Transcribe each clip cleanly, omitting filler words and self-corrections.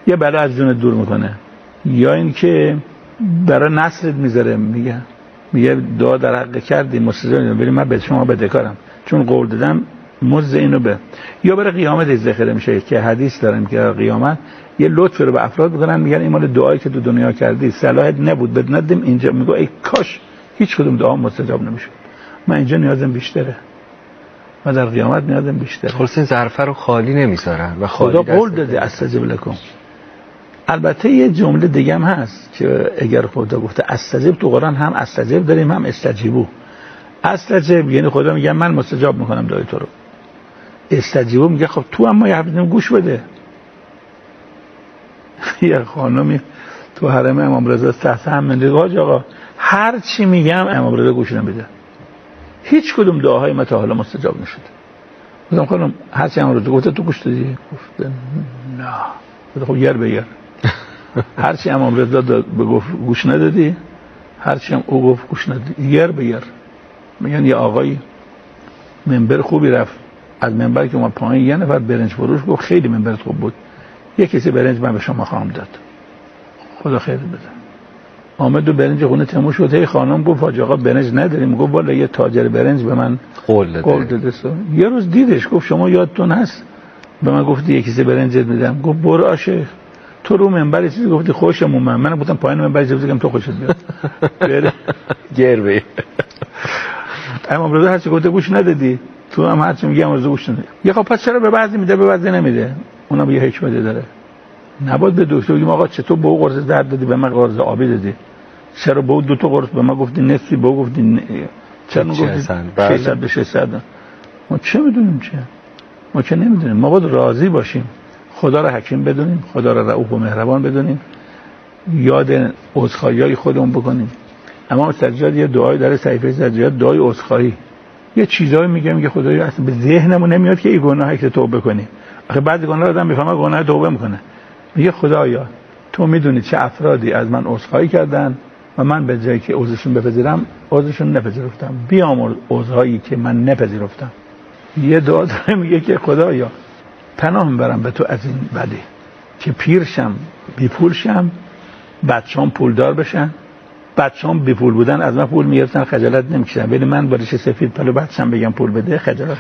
یا بلا از جون دور میکنه، یا اینکه برای نسلت میذاره. میگه دعا در حق کردی مستجاب، ولی من به شما بدهکارم چون قول دادم مزد اینو به. یا برای قیامت ذخیره میشه که حدیث داریم که قیامت یه لطفی رو به افراد میکنن، میگن این مال دعایی که تو دنیا کردی صلاحت نبود بد ندیم اینجا. میگه ای کاش هیچ کدوم دعا مستجاب نمیشد، من اینجا نیازم بیشتره و در قیامت نیازم بیشتره. خلاص این ظرفه رو خالی نمیذارن و خدا قول داده استجب لکم. البته یه جمله دیگه هم هست که اگر خدا گفته استجب، تو قرآن هم استجب داریم هم استجیبو. استجب یعنی خدا میگه من مستجاب میکنم دعای تو رو. استجیبو میگه خب تو هم ما یه گوش بده. یه خانمی تو حرم امام رضا تحت هم مندگاج آقا هر چی میگم امام رضا گوش نمیده، هیچ کدوم دعاهای ما تا حالا مستجاب نشده. گفتم خانم هر چی امام رضا گفته تو گوش دادی؟ گفته نه. خب یر به یر. هر چی امام رضا گفت گوش ندادی، هر چی هم او گفت گوش ندادی، یر به یر. میگن یه آقایی منبر خوبی رفت، از منبر که اومد پایین یه نفر برنج فروش گفت خیلی منبرت خوب بود، یه کسی برنج من به شما خواهم داد، خدا خیر بده. آمد و برنج خونه تموم شد. هی خانم گفت حاج آقا برنج نداریم. گفت والا یه تاجر برنج به من قول داده. یه روز دیدش گفت شما یادتون هست به من گفتی یه کسی برنج میدم؟ گفت برو آشه تو رو منبر چیزی گفتی خوشمون، من گفتم پایین منبر چیزی گفتم تو خوشت بیاد. بره گربه. امام رضا هر چی گفته گوش ندادی، تو هم هر چی میگه امام رضا گوش ندادی. یه خب پس چرا به بعضی میده به بعضی نمیده؟ اونم یه حکمتی داره. نباید به دکتر بگیم آقا چطور به او قرص درد دادی به من قرص آبی دادی، چرا به او دو تا قرص به من گفتی نصفی به او گفتی چرا گفتی 600 به 600؟ ما چه میدونیم چه؟ ما که نمیدونیم. ما باید راضی باشیم، خدا را حکیم بدونیم، خدا را رؤوف و مهربان بدونیم، یاد عذرخواهی خودمون بکنیم. اما سجاد یه دعای داره صحیفه سجاد، دعای عذرخواهی. یه چیزایی میگه خدایا اصلا به ذهنمون نمیاد که این گناهی که توبه کنیم. آخه بعضی گناه‌ها آدم میفهمه گناه توبه میکنه. میگه خدایا تو میدونی چه افرادی از من عذرخواهی کردن و من به جایی که عذرشون بپذیرم عذرشون نپذیرفتم، بیامرز عذرهایی که من نپذیرفتم. یه دعا داره میگه که خدایا پناه میبرم به تو از این بدی که پیرشم بی پول شم، بچه‌ام پولدار بشن، بچه‌ام بی پول بودن از من پول میگرفتن خجالت نمیکشن، ولی من با ریش سفید پلو بچه‌م بگم پول بده خجالت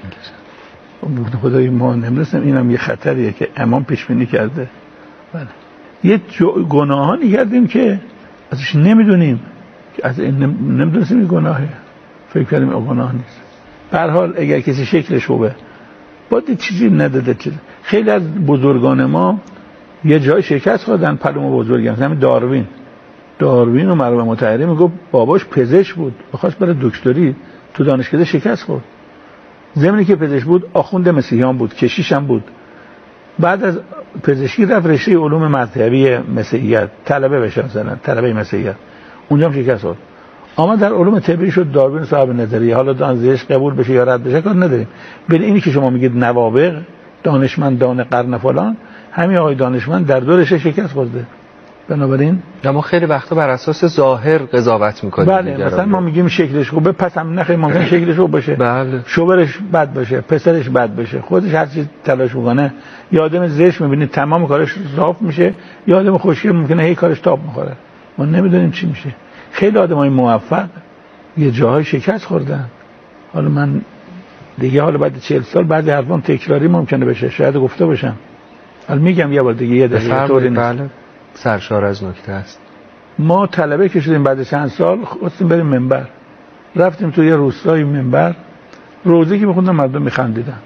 میکشن. خدای ما نمی‌رسم اینم یه خطریه که امام پیش بینی کرده. بله. یه گناهانی کردیم که ازش نمیدونیم، از نمیدونیم این گناهه، فکر کردیم این گناه نیست. به هر حال اگر کسی شکلش خوبه باید چیزی نداده. خیلی از بزرگان ما یه جای شکست خوردن، پلوم بزرگم همین داروین و مرحوم مطهری میگفت باباش پزشک بود، بخواست بره دکتری تو دانشکده شکست خورد. زمینی که پزشک بود آخوند مسیحیان بود، کشیش هم بود. بعد از پزشکی رفت رشته علوم مذهبی مسیحیت طلبه بشه، مثلا طلبه مسیحیت، اونجا هم شکست خورد. آمد در علوم طبی شد داروین صاحب نظریه. حالا دانشش قبول بشه یا رد بشه کار نداریم. ولی اینی که شما میگید نوابغ دانشمندان قرن فلان، همین آقای دانشمند در دو رشته شکست خورده. بنابراین ما خیلی وقتا بر اساس ظاهر قضاوت میکنیم. بله مثلا ما میگیم شکلش خوبه، پس هم نخیر ممکن شکلش خوب باشه، بله شوهرش بد باشه، پسرش بد باشه، خودش هر چیز تلاش بکنه. یه آدم زشت میبینید تمام کارش صاف میشه، یه آدم خوشگل ممکنه هی کارش تاب میخوره. ما نمیدونیم چی میشه. خیلی آدمای موفق یه جاهای شکست خوردن. حالا من دیگه حالا بعد 40 سال بعد حرفام تکراری ممکنه بشه، شاید گفته باشم. حالا میگم یه بار دیگه یه دقیقه طوری نیست. بله سرشار از نکته است. ما طلبه کشیدیم بعد چند سال خواستیم بریم منبر، رفتیم تو یه روستای منبر، روزه که میخوندن مردم میخندیدن.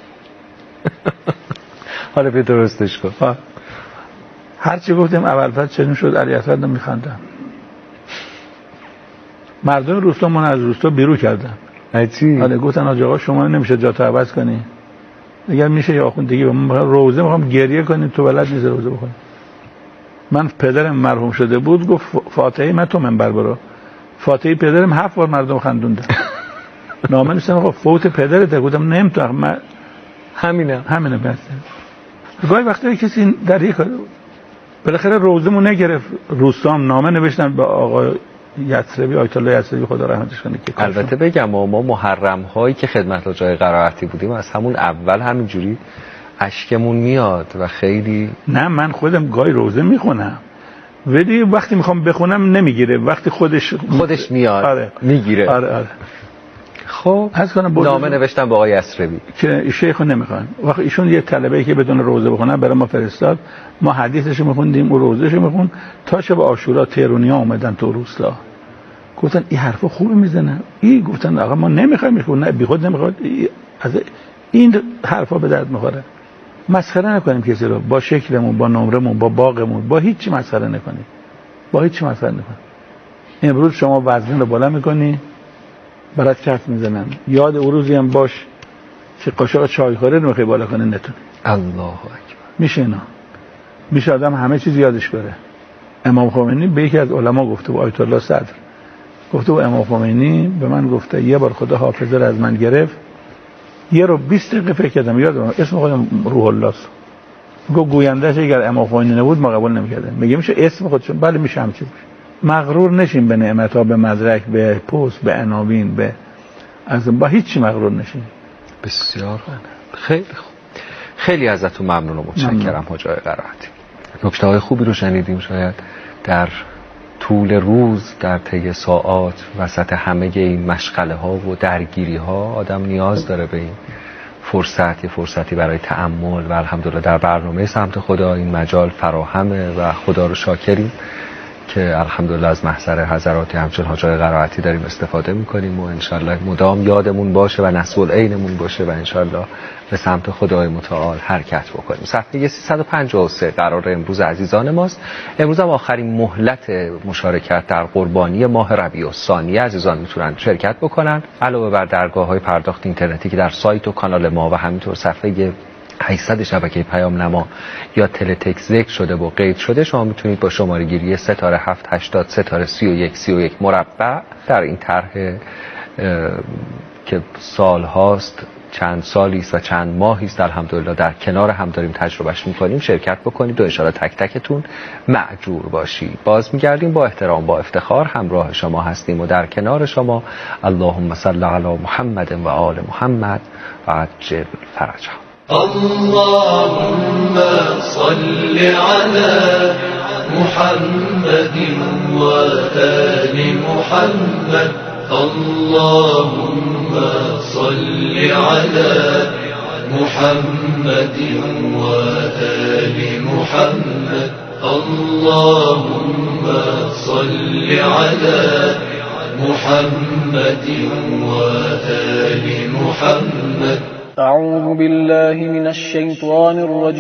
حالا به درستش کن. هرچی گفتیم اول چنین شد علی اسد میخندن. مردم روستا من از روستا بیرون کردن. حالا گفتن آقا آقا شما نمیشه جاتو عوض کنی، اگر میشه یا آخوندگی به من روزه میخوام گریه کنیم تو بلد نیست روزه بخونی. من پدرم مرحوم شده بود، گفت فاتحه من تو منبر برو. فاتحه پدرم 7 بار مردم خندوندن. نامه نوشتم آقا فوت پدرت، گفتم نمیتونم من همینه بس. گاهی وقتا کسی در یک بالاخره روزمو نگرفت، روستام نامه نوشتن به آقا یسربی، آیت الله یسربی خدا رحمتش کنه که البته بگم ما محرم هایی که خدمت جای قرائتی بودیم از همون اول همینجوری اشکمون میاد و خیلی. نه من خودم گاهی روزه میخونم ولی وقتی میخوام بخونم نمیگیره، وقتی خودش میاد. آره. میگیره. آره. خب نامه نوشتم به آقای اسربی که شیخو نمیخوان. وقتی ایشون یه طلبه‌ای که بدون روزه بخونه برای ما فرستاد، ما حدیثشو میخوندیم و روزهشو میخوند تا شب عاشورا تهرانیا اومدن تو روستا گفتن این حرفا خوب میزنه، این گفتن آقا ما نمیخوایم بخونیم، نه بیخود نمیخواد، از این حرفا به درد میخوره. مسخره نکنیم کسی رو، با شکلمون، با نمرمون، با باغمون، با هیچ چی مسخره نکنیم، با هیچ چی مسخره نکنیم. امروز شما وزن رو بالا میکنی برات کف میزنن، یاد اون روزی هم باش که قاشق چای خوره نمیخوای بالا کنه نتونی. الله اکبر. میشه اینا، میشه آدم همه چیز یادش بره. امام خمینی به یکی از علما گفته، آیت الله صدر گفته، امام خمینی به من گفته یه بار خدا حافظه رو از من گرفت، یه رو 20 دقیقه فکر کردم یادم، اسم خودم روح الله است. گفت گوینده‌اش اگر امام خمینی نبود ما قبول نمی‌کردیم. میگه میشه اسم خودشون، بله میشه همچین. مغرور نشین به نعمت‌ها، به مدرک، به پست، به عناوین، به از با هیچ چی مغرور نشین. بسیار خیلی خوب. خیلی ازتون ممنون و متشکرم حاج آقای قرائتی. نکته‌های خوبی رو شنیدیم. شاید در طول روز، در طی ساعات، وسط همه این مشغله ها و درگیری ها آدم نیاز داره به این فرصتی برای تأمل و الحمدلله در برنامه سمت خدا این مجال فراهمه و خدا رو شاکریم که الحمدلله از محضر حضرات همچون حاج آقای قرائتی داریم استفاده میکنیم و انشالله مدام یادمون باشه و نسل عینمون باشه و انشالله به سمت خدای متعال حرکت بکنیم. صفحه 353 قرار امروز عزیزان ماست. امروز هم آخرین مهلت مشارکت در قربانی ماه ربیع الثانی عزیزان میتونن شرکت بکنن. علاوه بر درگاه‌های پرداخت اینترنتی که در سایت و کانال ما و همینطور صفحه 800 شبکه پیام نما یا تلتکس ذکر شده و قید شده، شما میتونید با شماره گیری ستاره 780 ستاره 3131 مربع در این طرح که سال هاست، چند سالی است و چند ماهی است الحمدلله در کنار هم داریم تجربهش میکنیم شرکت بکنید و ان شاءالله تک تکتون مأجور باشید. باز میگردیم با احترام با افتخار همراه شما هستیم و در کنار شما. اللهم صل علی محمد و آل محمد و عجل فرجهم. اللهم صل على محمد وآل محمد. اللهم صل على محمد وآل محمد. اللهم صل على محمد وآل محمد. أعوذ بالله من الشيطان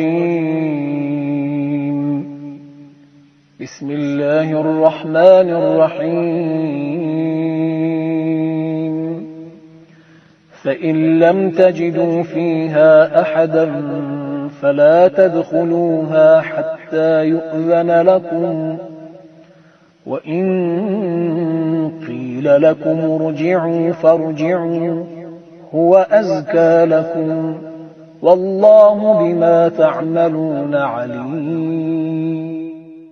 الرجيم. بسم الله الرحمن الرحيم. فإن لم تجدوا فيها أحدا فلا تدخلوها حتى يؤذن لكم، وإن قيل لكم ارجعوا فارجعوا هو أزكى لكم والله بما تعملون عليم.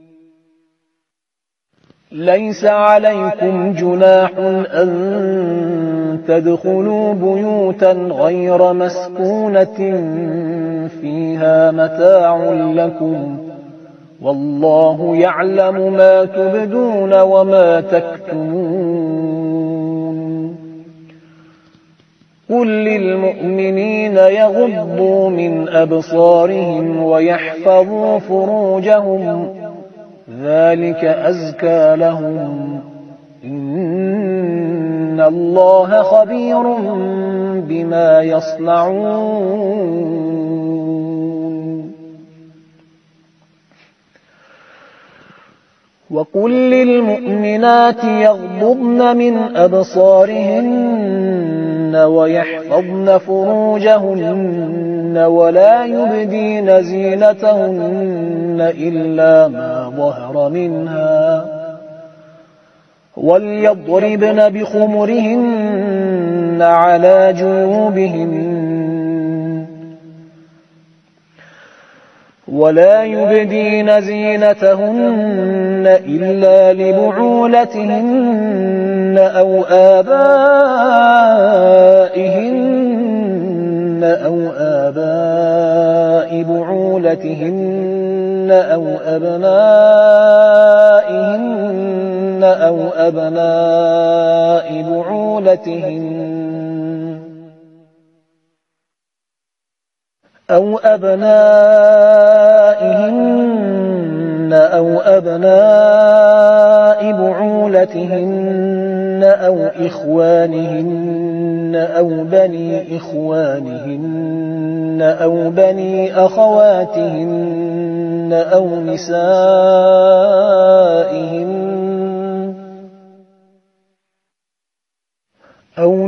ليس عليكم جناح أن تدخلوا بيوتا غير مسكونة فيها متاع لكم والله يعلم ما تبدون وما تكتمون. قل للمؤمنين يغضوا من أبصارهم ويحفظوا فروجهم ذلك أزكى لهم إن الله خبير بما يصنعون. وقل للمؤمنات يغضضن من أبصارهن ويحفظن فروجهن ولا يبدين زينتهن إلا ما ظهر منها وليضربن بخمرهن على جيوبهن ولا يبدين زينتهن إلا لبعولتهن أو آبائهن أو آباء بعولتهن أو أبنائهن أو أبناء بعولتهن أو إخوانهن أو بني إخوانهن أو بني أخواتهن أو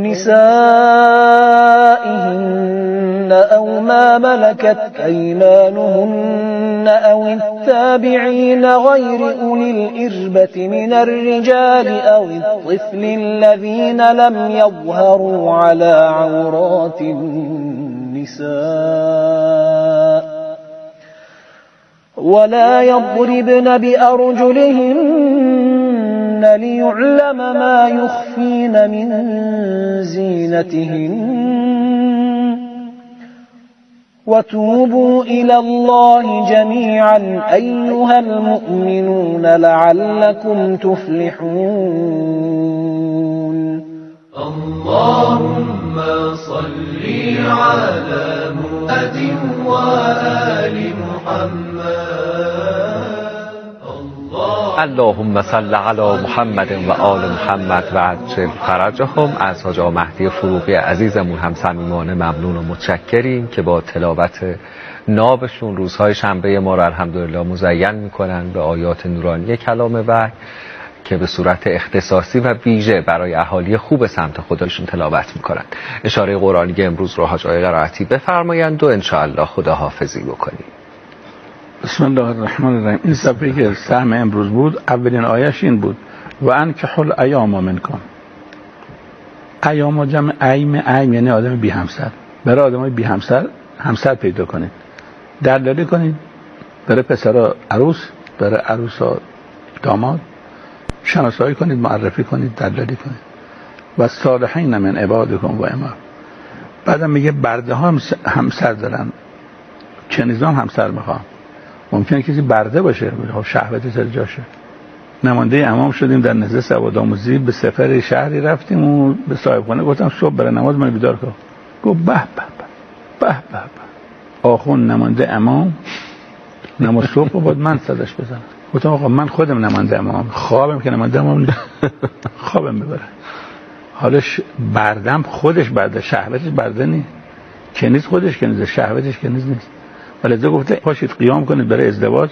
نسائهن أو ما ملكت أيمانهن أو التابعين غير أولي الإربة من الرجال أو الطفل الذين لم يظهروا على عورات النساء ولا يضربن بأرجلهن ليعلم ما يخفين من زينتهن وتوبوا إلى الله جميعا أيها المؤمنون لعلكم تفلحون. اللهم صل على محمد وآل محمد. اللهم صل علی محمد و آل محمد و عجل فرجهم. از حاج آقا مهدی فروغی عزیزمون هم صمیمانه ممنون و متشکریم که با تلاوت نابشون روزهای شنبه ما رو الحمدلله مزین میکنن به آیات نورانی کلام وحی که به صورت اختصاصی و ویژه برای اهالی خوب سمت خودشون تلاوت میکنن. اشاره قرآنی امروز رو حاج آقای قرائتی بفرمایند و انشاءالله خداحافظی بکنیم. بسم الله الرحمن الرحیم. این صفحه که سهم امروز بود اولین آیش این بود و انکحوا الایام منکم. ایام جمع ایم یعنی آدم بی همسر. برای آدمای بی همسر پیدا کنید، دلالی کنید، برای پسرا عروس، برای عروسا داماد شناسایی کنید، معرفی کنید، دلالی کنید. و صالحین من عبادکم و امام. بعدم میگه برده ها همسر دارن، کنیزان همسر میخوان. ممکنه کسی برده باشه، شهوت سر جاشه. نماینده امام شدیم در نزد سواد آموزی، به سفر شهری رفتیم و به صاحب خانه گفتم صبح برای نماز من بیدار کن. گفت به به به به به آخون نماینده امام نماز صبح باید من صداش بزنم. گفتم آقا من خودم نماینده امام، خوابم که نماینده امام خوابم ببره. حالش بردم خودش برده، شهوتش برده نیست. کنیز خودش کنیزه، شهوتش کنیز نیست. ولذا گفته پاشید قیام کنید برای ازدواج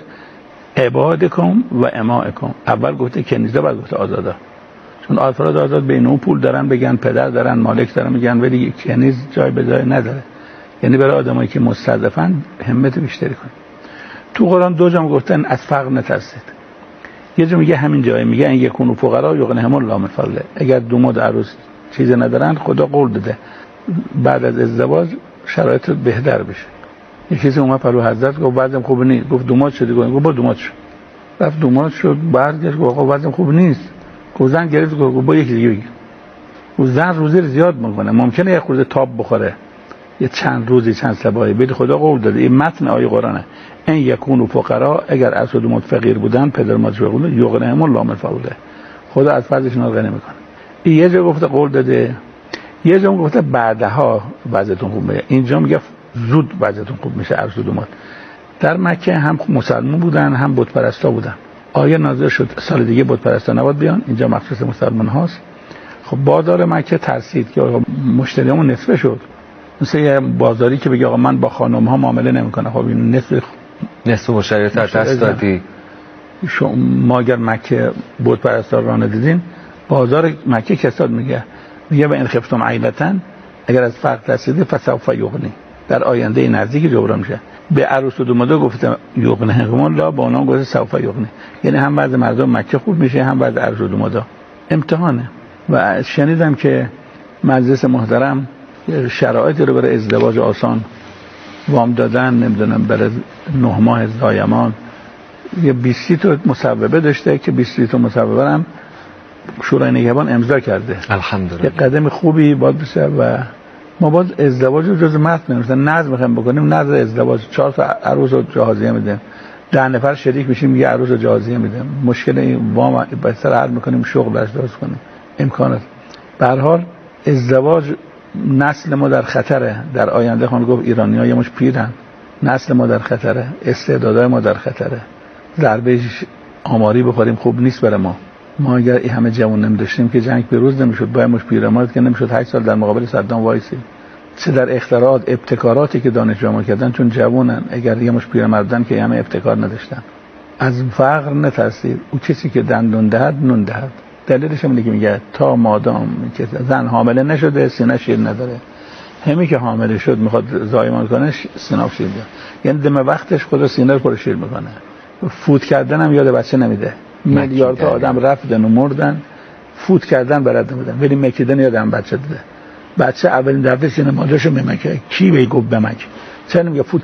عبادکم و امائکم. اول گفته کنیزه، بعد گفته آزادا. چون افراد آزاد بین اون پول دارن بگن پدر دارن مالک دارن میگن، ولی کنیز جای به جای نداره. یعنی برای آدمایی که مستضعفن همت بیشتری کنید. تو قرآن دو جا گفتن از فقر نترسید. یه جا میگه همین جایی میگه ان یکونوا فقرا یغنیهم الله من فضله. اگر دوماد عروس چیزی ندارن خدا قول داده بعد از ازدواج شرایط بهتر بشه. یکی کسی اومد پلو حضرت گفت وضعم خوب نیست. گفت دوماد شدی؟ گفت با دوماد شد. رفت دوماد شد، برگشت گفت آقا وضعم خوب نیست. گفت زن گرفت گفت با یکی دیگه بگیر. گفت زن روزی زیاد میکنه، ممکنه یه خورده تاب بخوره، یه چند روزی چند صباحی، ولی خدا قول داده. این متن آیه قرآنه ان یکونوا فقرا. اگر اسد دوماد فقیر بودن پدر مادرش بودن یغنیهم الله من فضله. خدا از فضلش غنی میکنه. این یه جا گفته قول داده، یه جا گفته بعدها وضعتون خوب میشه. اینجا میگه زود وضعتون خوب میشه. عرض و دوماد در مکه هم مسلمان بودن هم بت پرستا بودن. آیه نازل شد سال دیگه بت پرستا نباید بیان، اینجا مخصوص مسلمان هاست. خب بازار مکه ترسید که مشتریامون نصفه شد. مثل یه بازاری که بگه آقا من با خانم ها معامله نمیکنه. خب این نصف مشتریات از دست دادی. ما اگر مکه بت پرستا را ندیدین، بازار مکه کساد میگه و ان خفتم عیلتا، اگر از فقر رسیدی فسوف یغنی، در آینده نزدیک جبران میشه. به عروس و دومادا گفته یغنیهم الله، با اونها گفته سوف یغنی. یعنی هم بعض مردم مکه خوب میشه هم بعض عروس و دومادا. امتحانه. و شنیدم که مجلس محترم شرایطی رو برای ازدواج آسان وام دادن، نمیدونم برای 9 ماه زایمان یه 20 تا مصوبه داشته که 20 تا مصوبه هم شورای نگهبان امضا کرده. الحمدلله. یه قدم خوبی باید بشه و ما باید ازدواج رو جز متن نمیشن نظم میخوایم بکنیم، نظم ازدواج 4 تا عروس و جهازیه میدیم، 10 نفر شریک میشیم یه عروس و جهازیه میدیم، مشکل این وام بهتر حل میکنیم، شغل براش درست کنیم، امکانات. به هر حال ازدواج نسل ما در خطره. در آینده خانم گفت ایرانی‌ها یه مش پیرن، نسل ما در خطره، استعدادهای ما در خطره. ضربه آماری بخوریم خوب نیست برای ما. ما اگر این همه جوان نمی‌داشتیم که جنگ پیروز نمی‌شد، با مش پیرمرد که نمی‌شد 8 سال در مقابل صدام وایسی. چه در اختراعات ابتکاراتی که دانشجوها ما کردن، چون جوانن، اگر یه مش پیرمردن که همه ابتکار نداشتن. از فقر نترسید. او کسی که دندون دهد نون دهد. دلیلش اینه که میگه تا مادام که زن حامله نشده سینه شیر نداره، همین که حامله شد میخواد زایمان کنه سینه شیر میده، یعنی دم وقتش خود سینه رو پر شیر میکنه. فوت کردن هم یاد بچه نمیده. میلیاردها آدم رفتن و مردن، فوت کردن بلد نبودن، ولی مکیدن یادم بچه دیده. بچه اولین دفعه سینه مادرشو میمکه. کی به گفت بمک؟ چرا نمیگه فوت؟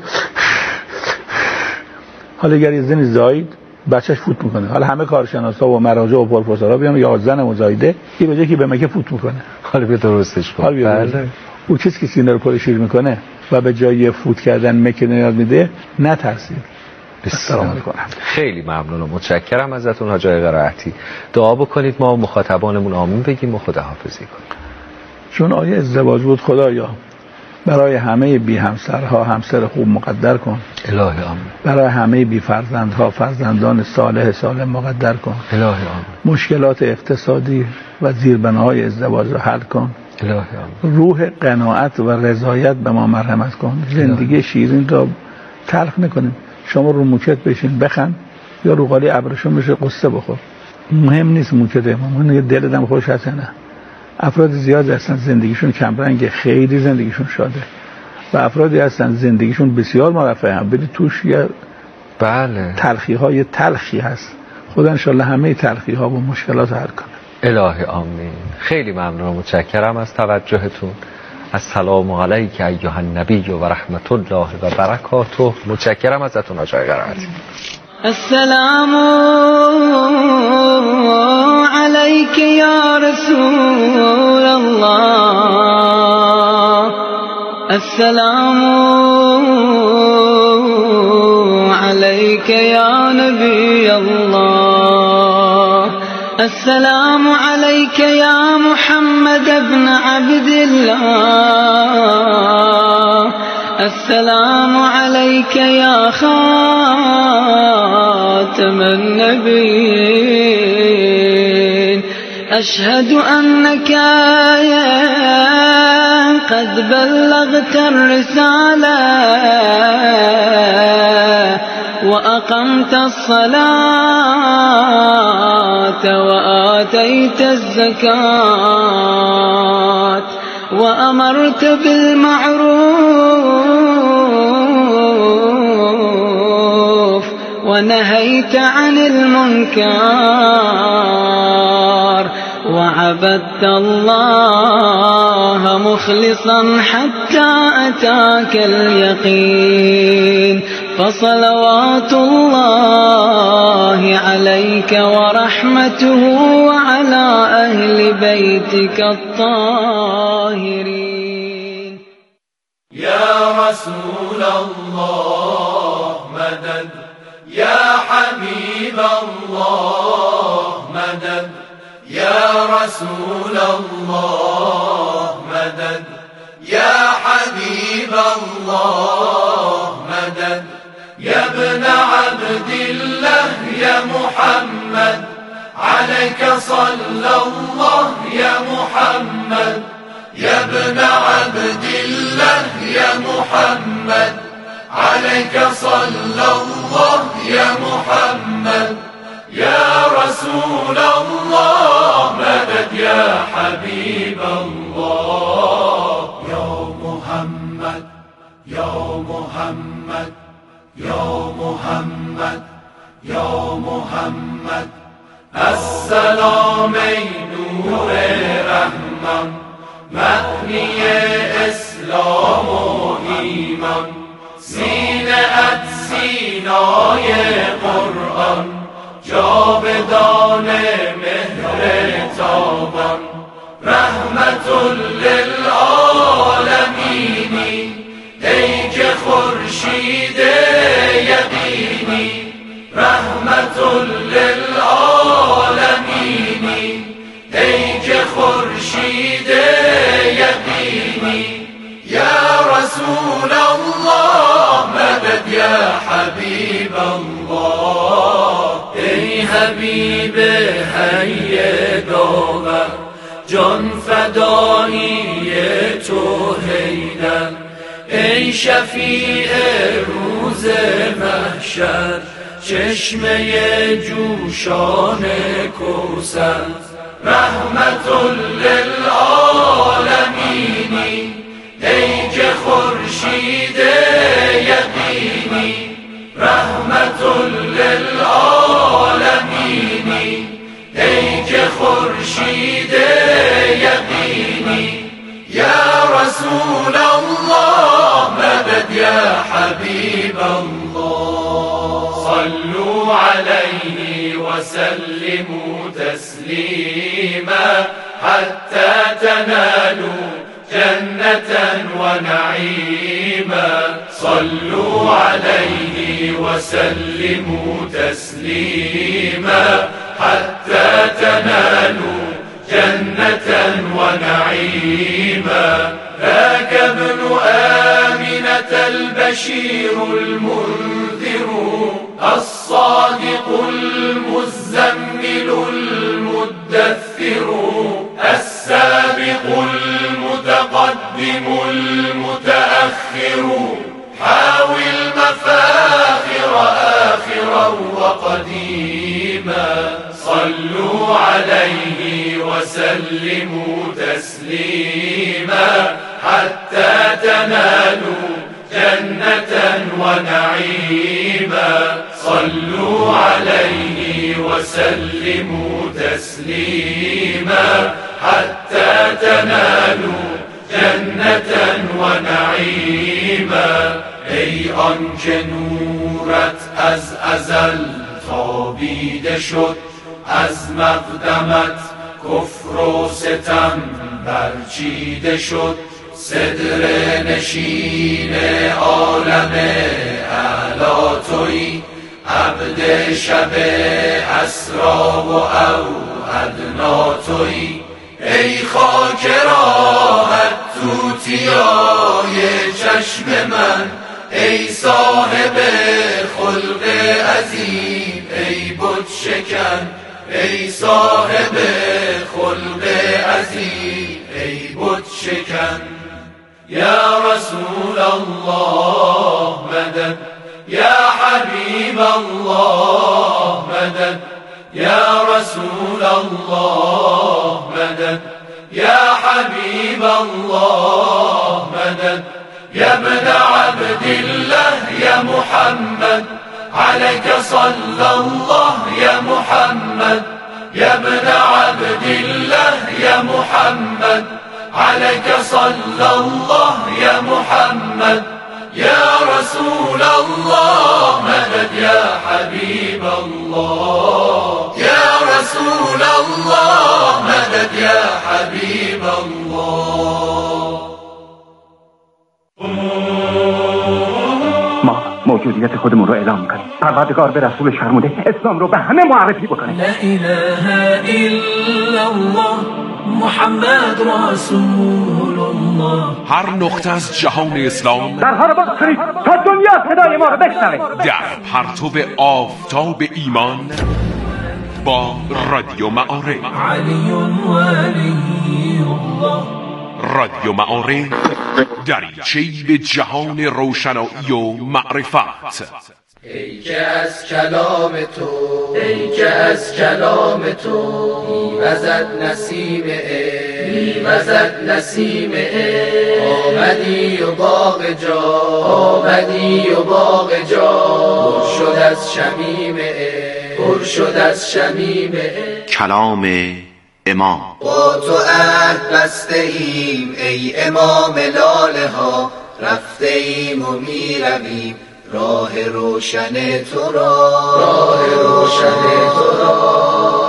حالا اگر یه زنی زاید بچهش فوت میکنه. حالا همه کارشناسا و مراجع و پروفسورها بیان یا زن مزایده کی بده که به مکه فوت میکنه. حالا بیا درستش کن. بله. او کسی که سینه رو پر شیر میکنه و به جای فوت کردن مکه نیاز میده، نترسید. السلام علیکم. خیلی ممنون و متشکرم ازتون حاج آقای قرائتی. دعا بکنید ما مخاطبانمون آمین بگیم و خداحافظی کنیم. چون آیه ازدواج بود، خدایا برای همه بی همسرها همسر خوب مقدر کن. الهی آمین. برای همه بی فرزندها فرزندان صالح سالم مقدر کن. الهی آمین. مشکلات اقتصادی و زیربناهای ازدواج رو حل کن. الهی آمین. روح قناعت و رضایت به ما مرحمت کن. زندگی شیرین را تلخ نکنیم. شما رو موکت بشین بخند یا رو قالی ابرشون بشه قصه بخور. مهم نیست موکت امام، یه دلتم خوش هست نه. افراد زیاد هستن زندگیشون کمرنگه، خیلی زندگیشون شاده، و افرادی هستن زندگیشون بسیار مرفه هم، ولی توش یه بله تلخی تلخی هست. خدا انشالله همه تلخی ها و مشکلات حل کنه. الهی آمین. خیلی ممنون و متشکرم از توجهتون. السلام علیک ایها النبی و رحمت الله و برکاته. متشکرم ازتون حاج آقای قرائتی. السلام عليك يا رسول الله، السلام عليك يا نبي الله، السلام عليك يا محمد بن عبد الله، السلام عليك يا خاتم النبيين، أشهد أنك قد بلغت الرسالة وأقمت الصلاة وآتيت الزكاة وأمرت بالمعروف ونهيت عن المنكر وعبدت الله مخلصا حتى أتاك اليقين، فصلوات الله عليك ورحمته وعلى أهل بيتك الطاهرين. يا رسول الله مدد، يا حبيب الله مدد، يا رسول الله مدد، يا حبيب الله مدد، يا ابن عبد الله يا محمد، عليك صلى الله يا محمد، يا ابن عبد الله يا محمد، عليك صلى الله يا محمد، يا رسول الله مدد، يا حبيب الله، يا محمد يا محمد يا محمد يا محمد، السلام نور رحمان، معنی اسلام و ایمان، سینه‌ات سینای قرآن، جاودان مهر تابان، رحمت للعالمین. رحمت للعالمینی، ای که خورشید یقینی. یا رسول الله مدد، یا حبیب الله. ای حبیب حی داور، جان فدایی تو حیدر. ای شفیع روز محشر، چشمه جوشان کوثر. رحمت للعالمینی، ای که خورشید یقینی. رحمت للعالمینی، ای که خورشید یقینی. یا رسول الله مدد، یا حبیب الله. صلوا علیه وسلموا تسلیما، حتی تنالوا جنة ونعيما. صلوا عليه وسلموا تسليما، حتى تنالوا جنة ونعيما. ذاك ابن آمنة البشير المنذر، الصادق المزمل المدثر، السابق المتقدم المتأخر، حاوي المفاخر آخرا وقديما. صلوا عليه وسلموا تسليما، حتى تنالوا جنة ونعيما. صلوا عليه وسلموا تسليما، حتى تنالوا جنة ونعيما. ای آنکه نورت از ازل تابیده شد، از مقدمت کفر و ستم برچیده شد. صدر نشین عالم اعلی تویی، عبد شب اسرا و ادنا تویی. ای خاک راحت توتیای چشم من، ای صاحب خلق عظیم، ای بت شکن. ای صاحب خلق عظیم، ای بت شکن. یا رسول الله مدد، یا حبیب الله مدد. یا رسول الله مدد، یا حبیب الله مدد. یا ابن عبد الله یا محمد، عليك صلى الله يا محمد. يا ابن عبد الله يا محمد، عليك صلى الله يا محمد. يا رسول الله مدد، يا حبيب الله. يا رسول الله مدد، يا حبيب الله. موجودیت خودمون رو اعلام میکنیم. پروردگار به رسولش فرموده اسلام رو به همه معرفی بکنه. لا اله الا الله محمد رسول الله. هر نقطه از جهان اسلام درها رو باز کنید تا دنیا صدای ما رو بشنوه. در پرتو آفتاب ایمان با رادیو معارف. علی ولی الله. رادیو معارف، دریچه‌ای به جهان روشنایی و معرفت. ای که از کلام تو، ای که از کلام تو میوزد نسیم عشق، میوزد نسیم عشق. آمدی و باغ جا، آمدی و باغ جا پر شد از شمیم عشق، پر شد از شمیم عشق. کلام امام. با تو عهد بسته ایم ای امام لاله ها، رفته ایم و میرویم راه روشن تو را، راه روشن تو را.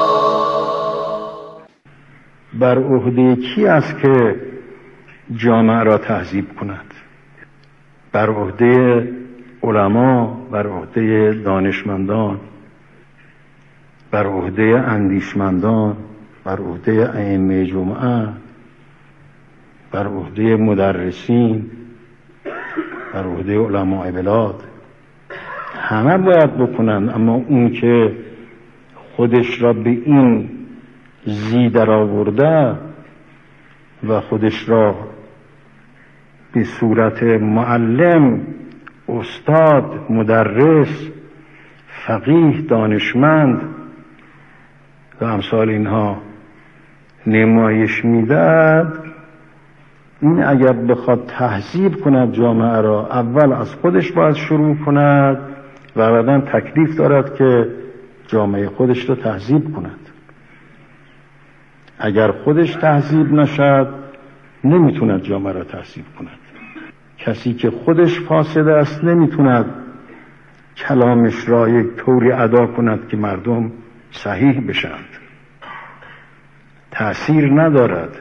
بر عهده کی است که جامعه را تهذیب کند؟ بر عهده علما، بر عهده دانشمندان، بر عهده اندیشمندان، بر عهده ائمه جمعه، بر عهده مدرسین، بر عهده علماء بلاد. همه باید بکنن، اما اون که خودش را به این زی در آورده و خودش را به صورت معلم، استاد، مدرس، فقیه، دانشمند و امثال اینها نمایش میدهد، این اگر بخواد تهذیب کند جامعه را، اول از خودش باید شروع کند و بعداً تکلیف دارد که جامعه خودش را تهذیب کند. اگر خودش تهذیب نشد نمیتوند جامعه را تهذیب کند. کسی که خودش فاسد است نمیتوند کلامش را یک طوری ادا کند که مردم صحیح بشند. تأثیر ندارد.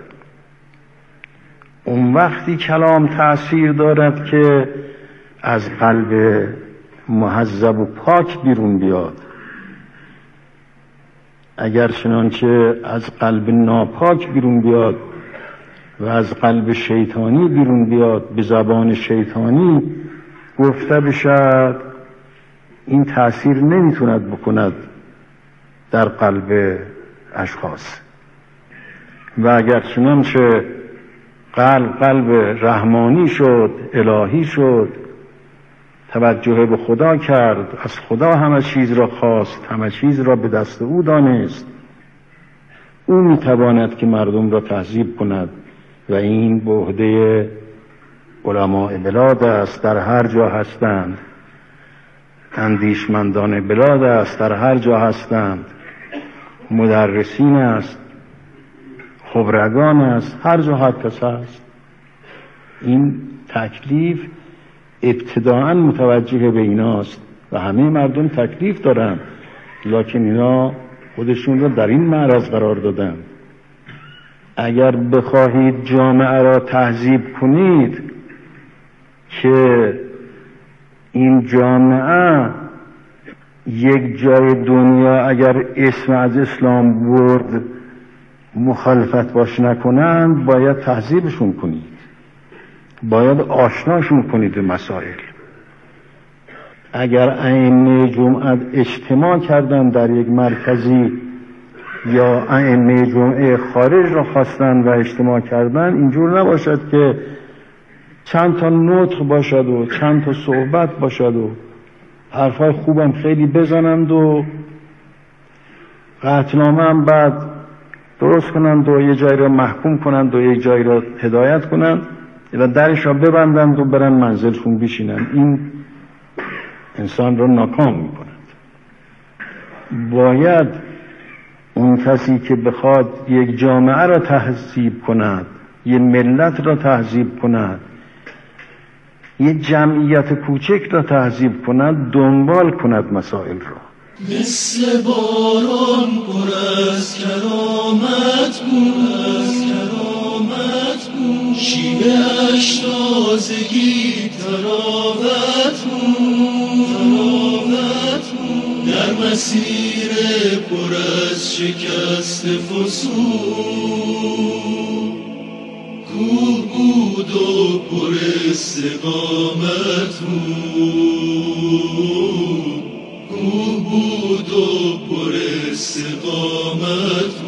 اون وقتی کلام تأثیر دارد که از قلب مهذب و پاک بیرون بیاد. اگر چنانچه از قلب ناپاک بیرون بیاد و از قلب شیطانی بیرون بیاد، به زبان شیطانی گفته بشد، این تأثیر نمیتوند بکند در قلب اشخاص. و اگر چنانچه قلب رحمانی شد، الهی شد، توجه به خدا کرد، از خدا همه چیز را خواست، همه چیز را به دست او دانست، او میتواند که مردم را تهذیب کند و این به عهده علماء بلاد است، در هر جا هستند. اندیشمندان بلاد است، در هر جا هستند. مدرسین است، خبرگان است، هر جا هر کس هست. این تکلیف ابتداعاً متوجه به ایناست و همه مردم تکلیف دارند، لکن اینا خودشون رو در این معرض قرار دادن. اگر بخواهید جامعه را تهذیب کنید که این جامعه یک جای دنیا اگر اسم از اسلام برد مخالفت باش نکنند، باید تهذیبشون کنید، باید آشناشون کنید به مسائل. اگر ائمه جمعه اجتماع کردن در یک مرکزی یا ائمه جمعه خارج را خواستن و اجتماع کردن، اینجور نباشد که چند تا نطق باشد و چند تا صحبت باشد و حرفای خوبم خیلی بزنند و قطعنامه هم بعد درست کنند و یه جایی را محکوم کنند و یه جایی را هدایت کنند و درش را ببندند و برن منزلشون بشینند. این انسان را ناکام می کند. باید اون کسی که بخواد یک جامعه را تهذیب کند، یک ملت را تهذیب کند، یک جمعیت کوچک را تهذیب کند، دنبال کند مسائل را. مثل باران پر از کرامت بود، شیوه اش تازگی تراوت بود، در مسیر پر از شکست فسون، کوه بود و پر استقامت بود، کوه بود و پر استقامت بود.